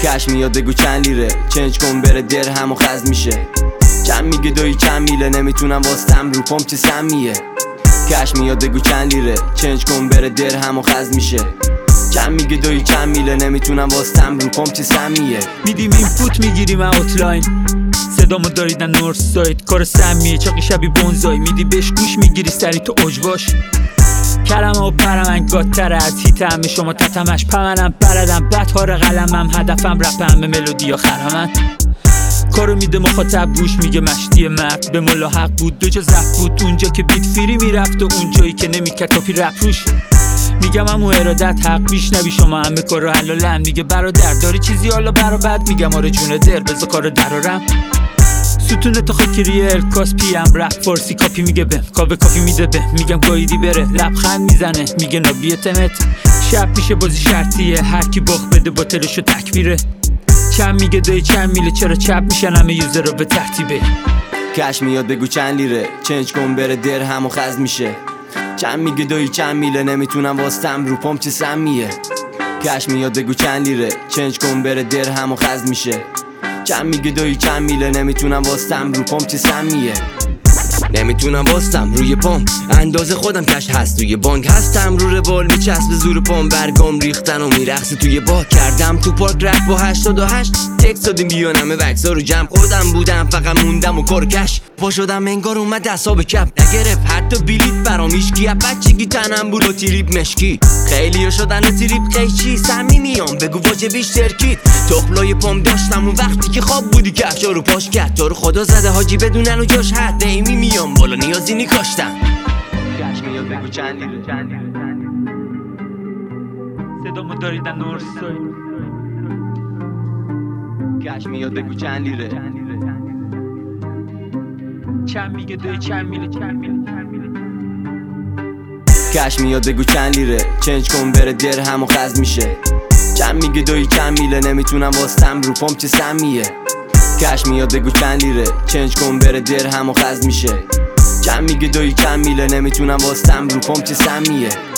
کش میاد بگو چند لیره، چنج کن بره درهم و خز میشه. چند میگه دایی چند میله، نمیتونم واسطم رو پام چه سمیه. کش میاد بگو چند لیره، چنج کن بره درهم و خز میشه. چند میگه دایی چند میله، نمیتونم واسطم رو پام چه سمیه. میدیم این فوت میگیریم اوتلاین، صدامو داریدن نورس ساید، کار سمیه چاقی شبی بونزای. میدی بهش گوش میگیری سری تو اوج باش. کلمه و پرمنگ گاتره از هیتم شما تتمش پمنم بردم بدهار قلمم هدفم رپم به ملودی یا خرمن. کارو میده مخاطب گوش میگه مشتی مرد به ملا حق بود. دو جا زفت بود اونجا که بیت فری میرفت و اونجایی که نمیکرد تاپی رپ روش. میگم امو ارادت حق میشنوی شما همه کارو حلالن. میگه برادر داری چیزی حالا برابد، میگم آره جونه در بذار کارو درارم. ستونه تا خاکی ریل کاس پیم رپ فارسی کاپی میگه بهم کافی میده به. میگم گاییدی بره لبخند میزنه میگه نابیتمت. شب میشه بازی شرطیه، هر کی باخت بده باطلشو تکبیره. چند میگه دایی چند میله، چرا چپ میشن همه یوزر رو به ترتیبه. کش میاد بگو چند لیره، چنج کن بره درهم و خز میشه. چند میگه دایی چند میله، نمیتونم واسطم رو پام چه سمیه. کش میاد بگو چند لیره، چنج کن بره درهم و خز میشه. چند میگه دایی چند میله، نمیتونم واسطم رو پام چه سمیه. نمیتونم واسطم روی پام اندازه خودم کش هست. توی بانک هستم رو روال میچسب زور پام، برگام ریختن و میرقصه توی با. کردم تو پارک رپ با 88 تکس دادیم بیان همه وکسا رو جمع. خودم بودم فقط موندم و کار کش پا شدم انگار اومد حساب کپ. نگرفت حتی بلیت برام هیچکی، بچگی تنم بود و تریپ مشکی. خیلی شدن و تریپ قیچی سمی میام بگو واجبیش ترکید. تخلای پام داشتم اون وقتی که خواب بودی کفشا رو پاش کرد. تو رو خدا زده حاجی بدونن و جاش حد ایمی میام بالا نیازی نیکاشتم. کش میاد بگو چند لیره، صدامو داریدن نورس ساید. کش میاد بگو چند لیره، چند میگه دایی چند میله. کش میاد بگو چند لیره، چنج کن بره درهم و خز میشه. چند میگه دایی چند میله، نمیتونم واسطم رو پام چه سمیه. کش میاد بگو چند لیره، چنج کن بره درهم و خز میشه. چند میگه دایی چند میله، نمیتونم واسطم رو پام چه سمیه.